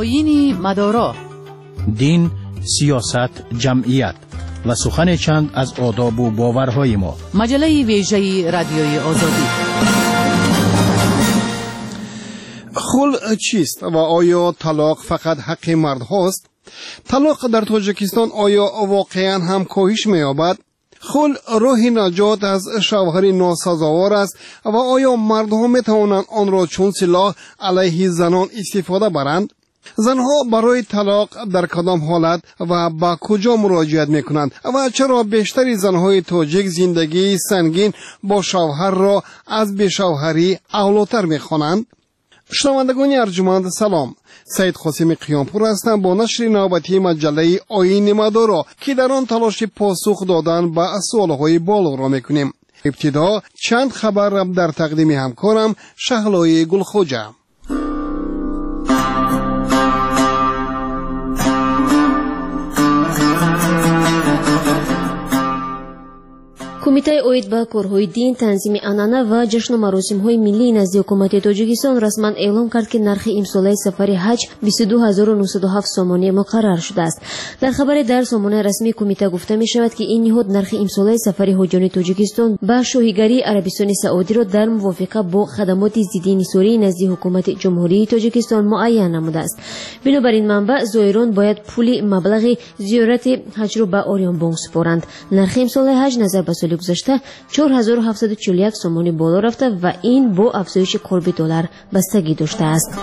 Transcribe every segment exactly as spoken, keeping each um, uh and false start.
آیین مدارا، دین، سیاست، جمعیت و سخن چند از آداب و باورهای ما. مجله ویژه رادیوی آزادی. خلع چیست و آیا طلاق فقط حق مرد هاست؟ طلاق در تاجیکستان آیا واقعا هم کاهش می‌یابد؟ خلع راه نجات از شوهر ناسزاوار است و آیا مردها می توانند آن را چون سلاح علیه زنان استفاده برند؟ زنها برای طلاق در کدام حالت و با کجا مراجعت می کنند و چرا بیشتر زنهای تاجیک زندگی سنگین با شوهر را از بی‌شوهری اولاتر می خوانند؟ شنوندگان ارجمند سلام، سید قاسم قیامپور هستم با نشر نوبتی مجله آیین مدارا که در آن تلاش پاسخ دادن به سوالهای بالا را میکنیم. ابتدا چند خبر در تقدیم همکارم شهلای گلخوجه. کمیته اوید با کارهای دین، تنظیم عنعنه و جشن و مراسم‌های ملی نزد حکومت تاجیکستان رسما اعلام کرد که نرخ امسال سفر حج بیست و دو هزار و نهصد و هفت سومانی مقرر شده است. در خبر در سامانه رسمی کمیته گفته می شود که این نهاد نرخ امسال سفر حاجیان تاجیکستان با شاهیگری عربستان سعودی را در موافقت با خدمات ضد انحصاری نزد حکومت جمهوری تاجیکستان معین نموده است. بنابراین منبع زائران باید پول مبلغ زیارت حج را به آریان بانک سپارند. نرخ امسال حج نظر به سال گذشته چهار هزار و هفتصد و چهل و یک سومانی بالا رفته و این با افزایش قرب دلار بستگی داشته است.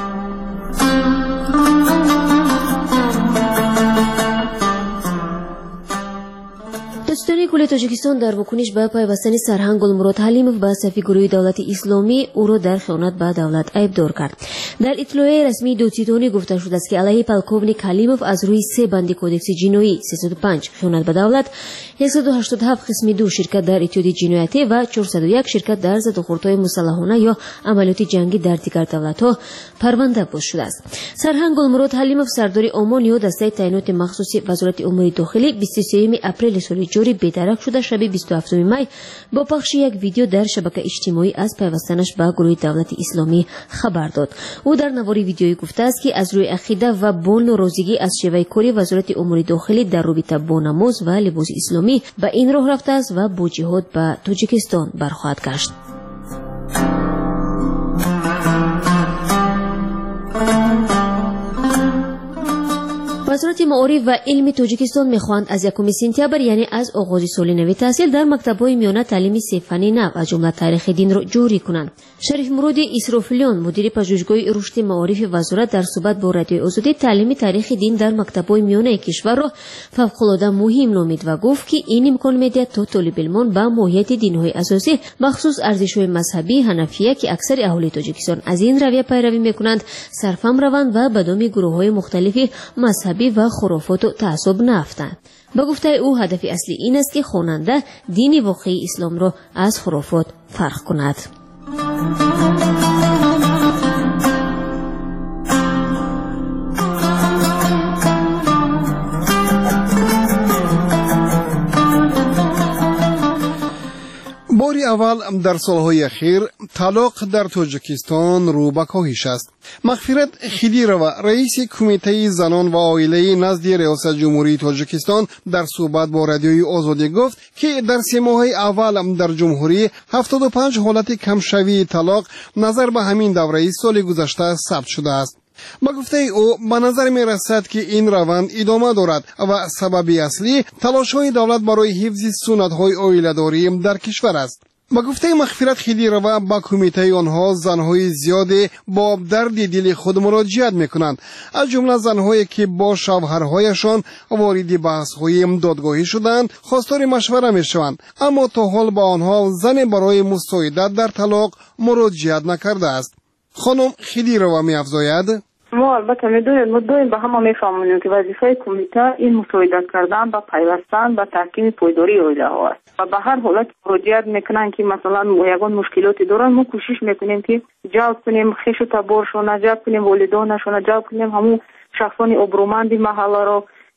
دستان کل تاجیکستان در واکنش به پیوستن سرهنگ گلمراد حلیمov به صف گروه دولت اسلامی او را در خیانت به دولت عیبدار کرد. در اطلاع رسمی دوتیتونی گفته شده است که علیه پلکوونیک حلیمov از روی سه بند کودکس جنایی سیصد و پنج خیانت به دولت، صد و هشتاد و هفت قسم دو شرکت در اتحاد جنایتی و چهارصد و یک شرکت در ضد خردهای مسلحانه یا عملیات جنگی در دیگر دولت‌ها پرونده باز شده است. سرهنگ گلمراد حلیمov سردار عمان یا دسته تعینات مخصوص وزارت امور داخلی بیست و سوم اپریل سال جاری بی‌درک شده شب بیست و هفتم می با پخش یک ویدیو در شبکه اجتماعی از پیوستنش به گروه دولت اسلامی خبر داد. او در نواری ویدیویی گفته است که از روی عقیده و با ناراضگی از شیوه کاری وزارت امور داخلی در رابطه با نماز و لباس اسلامی به این راه رفته است و با جهاد به تاجیکستان برخواهد گشت. وزارت معارف و علم تاجیکستان می‌خواهند از یکم سپتامبر یعنی از آغاز سال نو تحصیل در مکتب‌های میانه تعلیم سه فنی نو از جمله تاریخ دین را جاری کنند. شریف مراد اسرافیلیان مدیر پژوهشگاه رشد معارف وزارت در صحبت با رادیو آزادی تعلیم تاریخ دین در مکتب‌های میانه کشور را فوق‌العاده مهم نامید و گفت که این امکان می‌دهد تا طالب علمان با ماهیت دین‌های اساسی مخصوص ارزش‌های مذهبی حنفیه که اکثر اهالی تاجیکستان از این رویه پیروی می‌کنند سرفهم روند و به دام گروه‌های مختلف مذهبی و خرافات و تعصب نافتند. به گفته او هدف اصلی این است که خواننده دین واقعی اسلام را از خرافات فرق کند. باری اول در سالهای اخیر طلاق در تاجیکستان رو به کاهش است. مغفرت خدیرова رئیس کمیته زنان و عائله نزد ریاست جمهوری تاجیکستان در صحبت با رادیوی آزادی گفت که در سه ماه اول در جمهوری هفتاد و پنج حالت کمشوی طلاق نظر به همین دوره سال گذشته ثبت شده است. با گفته او به نظر می رسد که این روند ادامه دارد و سبب اصلی تلاش‌های دولت برای حفظ سنت‌های عائله‌داری در کشور است. با گفته مغفرت خدیرова با کمیته آنها زنهای زیادی با درد دل خود مراجعت میکنند، از جمله زنهایی که با شوهرهایشان وارد بحث‌های دادگاهی شدند خواستار مشوره میشوند، اما تا حال با آنها زن برای مساعدت در طلاق مراجعت نکرده است. خانم خدیرова می‌افزاید: ما البته میدونید ما دویم به همه میفهمونیم که وظیفه کمیته این مساعدت کردن به پیوستن به تحکیم پایداری عائله ها است و به هر حالت مراجعت میکنن که مثلا یگان مشکلاتی دارن ما کوشش میکنیم که جلب کنیم خیش و تبارشون، جلب کنیم والدانشون، جلب کنیم همون شخصان ابرومند محله رو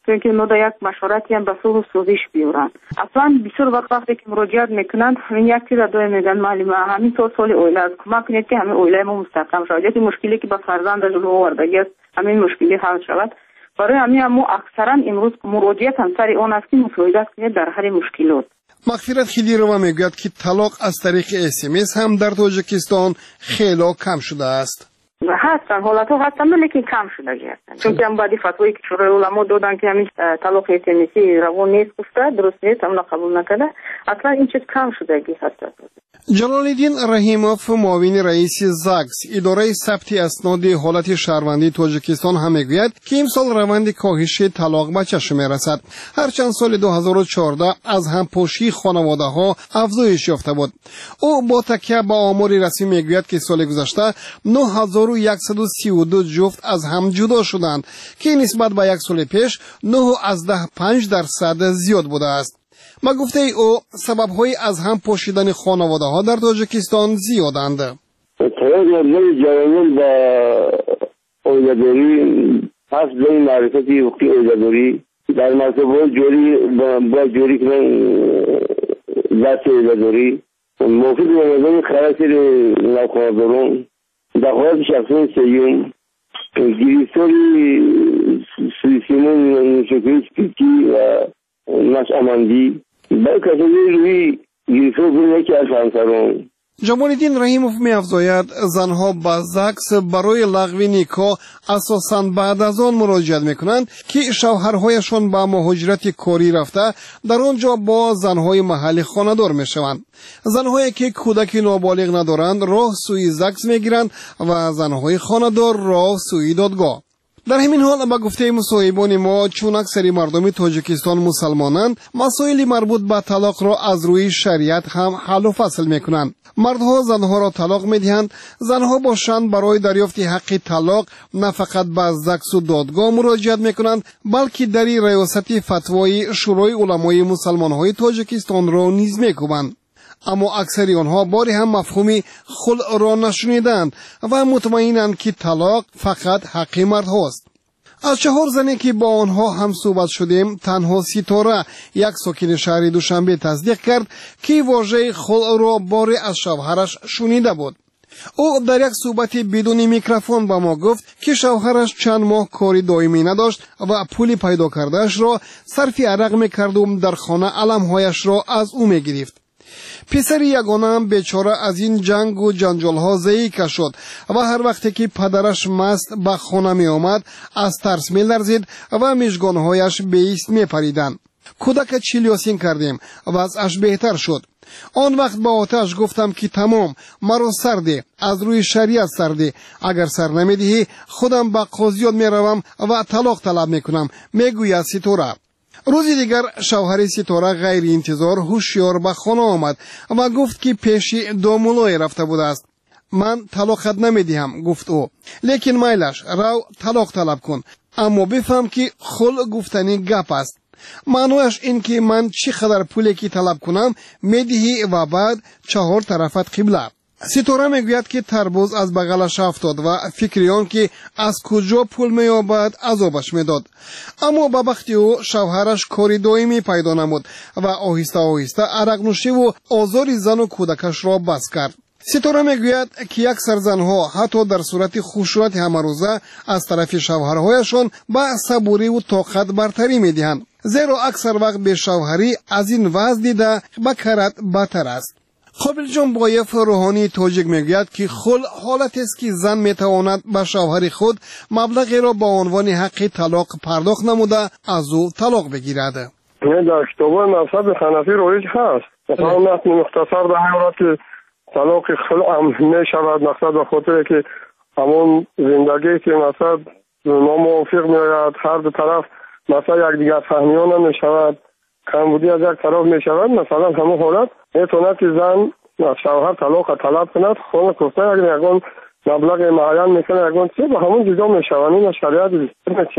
چون که اونا یک مشورتی هم به صلح و سازش بیارن. اصلا بسیار وقت وقتی که مراجعت میکنند همین یک چیز دو میگن معلم همین تو سال اوله از کمک کنید که همین اوله ما مستحکم شود، یکی مشکلی که به فرزند جلو آوردگی است همین مشکلی حل شود. برای همین ما اکثرا امروز مراجعت هم سر آن است که مساعدت کنید در حل مشکلات. مغفرت خیلیرова میگوید که طلاق از طریق اس ام اس هم در تاجیکستان خیلی کم شده است. هستن حالت ها هستن ولی کم شده هستن، چون که هم بعدی فتوایی که شورای علما دادن که همین طلاق اس ام اسی روان نیست گفته، درست نیست، هم قبول نکرده، اصلا این چیز کم شدگی هست. جلال الدین رحیموف معاون رئیس زاکس اداره ثبت اسناد حالت شهروندی تاجیکستان هم میگوید که امسال روند کاهش طلاق به چشم میرسد، هرچند سال دو هزار و چهارده از همپاشی خانواده ها افزایش یافته بود. او با تکیه به آمار رسمی میگوید که سال گذشته نه هزار و صد و سی و دو جفت از هم جدا شدند که نسبت به یک سال پیش نه از ده پنج درصد زیاد بوده است. ما گفته ای او سبب‌های از هم پاشیدن خانواده ها در تاجیکستان زیادند. طلاق جوانان با اولیاداری هست به معرفتی حقوقی اولیاداری در مرتبه جوری با جوری کنن دست اولیاداری موفق به نظر خلاصی نوخواهداران دخواه شخصی سیوم گریستوری سیمون نشکری سپیکی و نش اماندی باید کسایی روی گریستور کنه که از همسران. جمال الدین رحیموف می افزاید زنها با زاکس برای لغو نکاح اساساً بعد از آن مراجعت میکنند که شوهرهایشان به مهاجرت کاری رفته در آنجا با زنهای محلی خانه‌دار میشوند. زنهایی که کودک نابالغ ندارند راه سوی زاکس میگیرند و زنهای خانه‌دار راه سوی دادگاه. در همین حال با گفته مصاحبان ما چون اکثر مردم تاجیکستان مسلمانند مسائل مربوط به طلاق را از روی شریعت هم حل و فصل میکنند. مردها زنها را طلاق میدهند. زنها باشند برای دریافت حق طلاق نه فقط به زاکس و دادگاه مراجعت میکنند بلکه در ریاست فتوای شورای علمای مسلمانهای تاجیکستان را نیز میکوبند. اما اکثری آنها باری هم مفهومی خلع را نشنیدند و مطمئنند که طلاق فقط حق مرد هاست. از چهار زنی که با آنها هم صحبت شدیم تنها ستاره یک ساکن شهر دوشنبه تصدیق کرد که واژه خلع را باری از شوهرش شنیده بود. او در یک صحبت بدون میکروفون با ما گفت که شوهرش چند ماه کاری دائمی نداشت و پول پیدا کردهش را صرف عرق میکرد و در خانه علمهایش را از او میگرفت. پسر یگانه هم بیچاره از این جنگ و جنجال ها ضعیف شد و هر وقتی که پدرش مست به خانه می آمد از ترس می لرزید و مژگانهایش به ایست می پریدند. کودک چیلیاسین کردیم و ازش بهتر شد. آن وقت با آتش گفتم که تمام مرا سرده، از روی شریعت سرده، اگر سر نمیدهی خودم به قاضیات می روم و طلاق طلب می کنم، می گوید ستاره. روزی دیگر شوهر ستاره غیر انتظار هوشیار به خانه آمد و گفت که پیش دو مولای رفته بوده است. من طلاقت نمیدهم گفت او، لیکن میلش رو طلاق طلب کن، اما بفهم که خلع گفتنی گپ است. معنیش این که من چقدر پولی که طلب کنم میدهی و بعد چهار طرفت قبله. ستاره میگوید که تربوز از بغلش افتاد و فکریان که از کجا پول مییابد عذابش میداد. اما به بخت او شوهرش کاری دائمی پیدا نمود و آهسته آهسته عرق نوشی و آزار زن و کودکش را بس کرد. ستاره میگوید که اکثر زنها حتی در صورت خشونت همه روزه از طرف شوهرهایشان با صبوری و طاقت برتری میدهند، زیرا اکثر وقت به شوهری از این وضع دیده بکرد بدتر است. قابل جان بایف روحانی تاجیک میگوید که خلع حالت است که زن میتواند به شوهر خود مبلغی را با عنوان حق طلاق پرداخت نموده از او طلاق بگیرد. در کتاب‌های مذهب حنفی رایج هست. مثلا متن مختصر در حالت که طلاق خلع هم میشود، مقصد به خاطر که همون زندگی که مثلا ناموافق میآید، هر دو طرف مثلا یک دیگر فهمیان هم میشود، کمبودی از یک طرف میشود، مثلا همون حالت میتواند که زن از شوهر طلاق طلب کند، خانه گفته اگر یکان مبلغ معین میکنه یکان چه به همون جدا میشود. این شریعت میشه.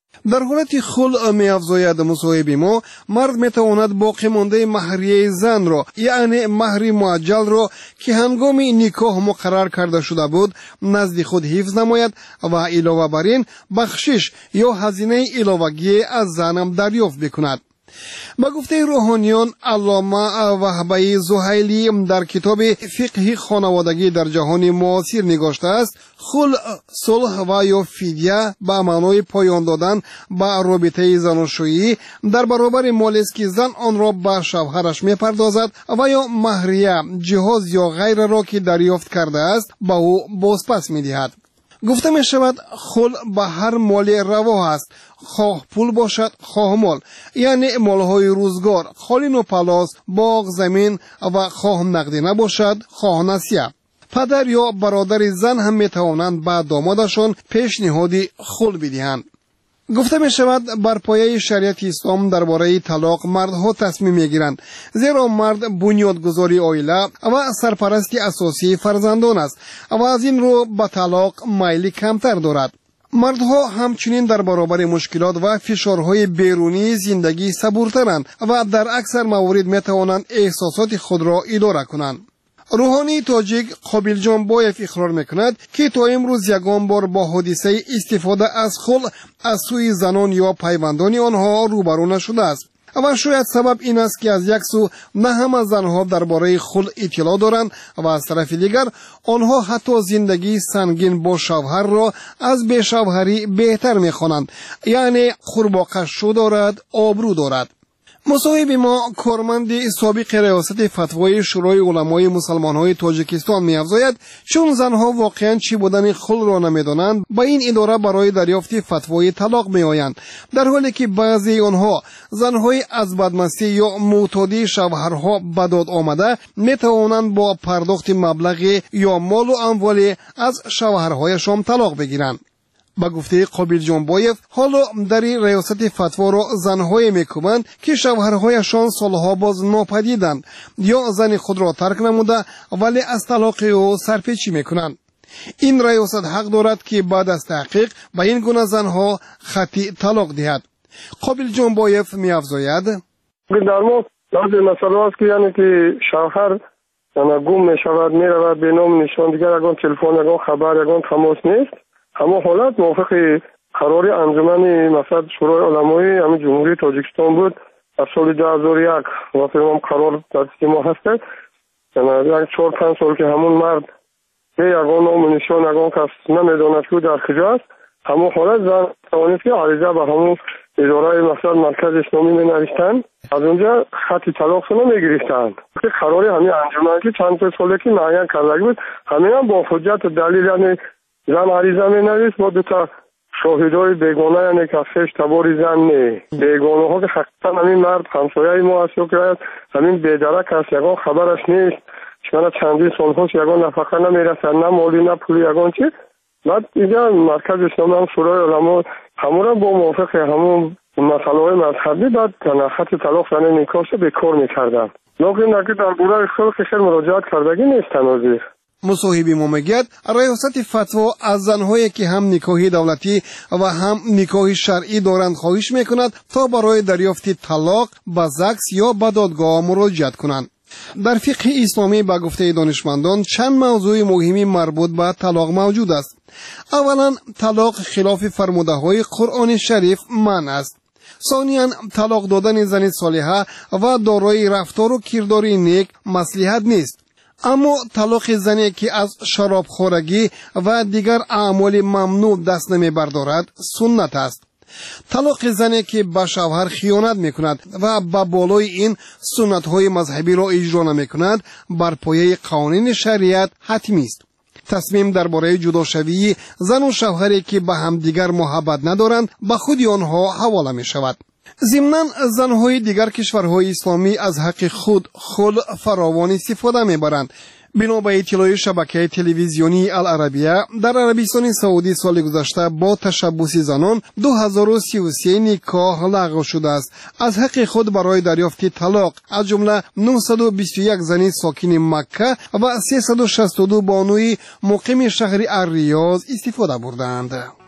در حالت خلع می‌افزاید مصاحب ما، مرد میتواند باقی مانده مهریه زن را یعنی مهر معجل را که هنگام نکاح مقرر کرده شده بود نزد خود حفظ نماید و علاوه بر این بخشش یا هزینه علاوگی از زنم دریافت بکند. با گفته روحانیان علامه وهبه زهیلی در کتاب فقه خانوادگی در جهان معاصر نگاشته است خلع، صلح و یا فدیه به معنای پایان دادن به رابطه زناشویی در برابر مالی است که زن آن را به شوهرش میپردازد و یا مهریه، جهاز یا غیره را که دریافت کرده است به او بازپس میدهد. گفته می شود خلع به هر مال روا است، خواه پول باشد خواه مال، یعنی مالهای روزگار، قالین و پلاس، باغ، زمین و خواه نقدی نباشد خواه نسیه. پدر یا برادر زن هم می توانند به دامادشان پیشنهادی خلع بدهند. گفته می شود بر پایه شریعت اسلام درباره طلاق مردها تصمیم می گیرند، زیرا مرد بنیادگذاری عائله و سرپرستی اساسی فرزندان است و از این رو به طلاق میل کمتر دارد. مردها همچنین در برابر مشکلات و فشارهای بیرونی زندگی صبورترند و در اکثر موارد می توانند احساسات خود را اداره کنند. روحانی تاجیک قابل جان بایف اقرار میکند که تا امروز یگان بار با حادثه استفاده از خلع از سوی زنان یا پیوندان آنها روبرو نشده است و شاید سبب این است که از یک سو نه همه زنها درباره خلع اطلاع دارند و از طرف دیگر آنها حتی زندگی سنگین با شوهر را از بی شوهری بهتر میخوانند، یعنی قورباغه شو دارد آبرو دارد. مصاحب ما کارمند سابق ریاست فتوای شورای علمای مسلمان‌های تاجیکستان می‌افزاید چون زنها واقعاً چی بودن خلع را نمی‌دانند با این اداره برای دریافت فتوای طلاق می‌آیند، در حالی که بعضی آنها زنهای از بدمستی یا معتادی شوهرها به داد آمده می‌توانند با پرداخت مبلغ یا مال و اموال از شوهرهایشان طلاق بگیرند. با گفته قابل جانبایف حالا در ریاست فتوا را زنهای میکوبند که شوهرهایشان سالها باز ناپدیدند یا زن خود را ترک نموده ولی از طلاق او سرپیچی میکنند. این ریاست حق دارد که بعد از تحقیق به این گونه زنها خطی طلاق دهد. قابل جانبایف میافزاید در ما بعضی مسئله است که یعنی که شوهر یعنی گم میشود میرود به نام نشان دیگر اگه تلفن اگه خبر اگه تماس نیست، همه حالت موافق قرار انجمن مثلا شورای علمای همین جمهوری تاجیکستان بود از سال دو هزار و یک و پیام قرار دستی ما هست. یعنی یک چهار پنج سال که همون مرد به یگان نام نشان یگان کس نمیداند که در کجا است، همون حالت زن توانید که عریضه به همون اداره مثلا مرکز اسلامی می نوشتن، از اونجا خطی طلاق رو نمی گرفتن که قرار همین انجمن که چند ساله که معین کرده بود همین هم با حجت و دلیل یعنی زن عریضه می نویست با دوتا شاهدای بیگانه یعنی که خیش تباری زن نه بیگانه ها که حقیقتا همین مرد همسایه ما هست که همین بیدرک هست یگان خبرش نیست چون چندی سال هاست یگان نفقه نمیرسد نه مالی نه پولی یگان چی. بعد اینجا مرکز اسلامی هم شورای علما همون با موافق همون مسئله های مذهبی بعد خط طلاق زن نکاح رو به کار میکردن، لیکن اگه در گروه خلق خیلی مراجعت کردگی نیست تنازیر. مصاحب ما میگوید ریاست فتوا از زنهایی که هم نکاح دولتی و هم نکاح شرعی دارند خواهش میکند تا برای دریافت طلاق به زکس یا به دادگاه مراجعت کنند. در فقه اسلامی به گفته دانشمندان چند موضوع مهمی مربوط به طلاق موجود است. اولا طلاق خلاف فرموده های قرآن شریف منع است. ثانیاً طلاق دادن زن صالحه و دارای رفتار و کرداری نیک مصلحت نیست. اما طلاق زنی که از شراب خورگی و دیگر اعمال ممنوع دست نمی بردارد سنت است. طلاق زنی که به شوهر خیانت می کند و به بالای این سنت های مذهبی را اجرا نمی کند بر پایه قوانین شریعت حتمی است. تصمیم درباره جداشوی زن و شوهری که به هم دیگر محبت ندارند به خود آنها حواله می شود. ضمناً زنهای دیگر کشورهای اسلامی از حق خود خلع فراوان استفاده میبرند. بنا به اطلاع شبکه تلویزیونی العربیه در عربستان سعودی سال گذشته با تشبث زنان دو هزار و سی و سه نکاح لغو شده است. از حق خود برای دریافت طلاق از جمله نهصد و بیست و یک زن ساکن مکه و سیصد و شصت و دو بانوی مقیم شهر الریاض استفاده بردند.